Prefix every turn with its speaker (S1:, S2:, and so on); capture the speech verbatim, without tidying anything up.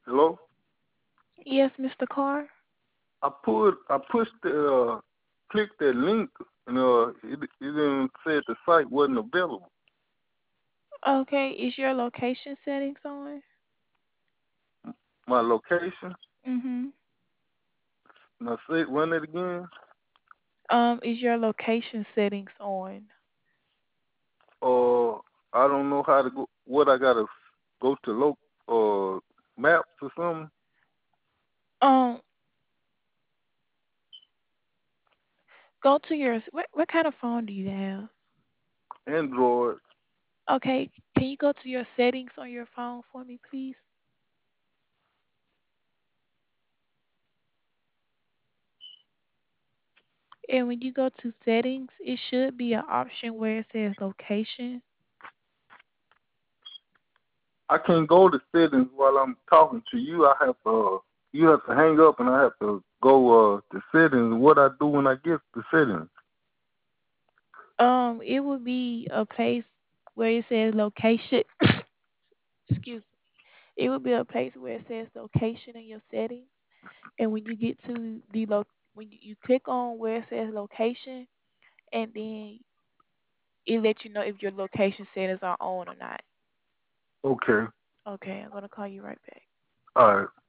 S1: Hello?
S2: Yes, Mister Carr.
S1: I put I pushed the uh, clicked that link and uh it it didn't said the site wasn't available.
S2: Okay, is your location settings on?
S1: My location.
S2: Mhm.
S1: And I said run it again.
S2: Um, is your location settings on?
S1: Or I don't know how to go. What I gotta go to loc or maps or something.
S2: Um, go to your what what kind of phone do you have?
S1: Android.
S2: Okay, can you go to your settings on your phone for me, please? And when you go to settings, it should be an option where it says location.
S1: I can't go to settings while I'm talking to you. I have to. Uh, you have to hang up and I have to go uh to settings. What I do when I get to settings.
S2: Um, it would be a place where it says location. Excuse me. It would be a place where it says location in your settings. And when you get to the lo when you, you click on where it says location, and then it lets you know if your location settings are on or not.
S1: Okay.
S2: Okay, I'm gonna call you right back.
S1: All right.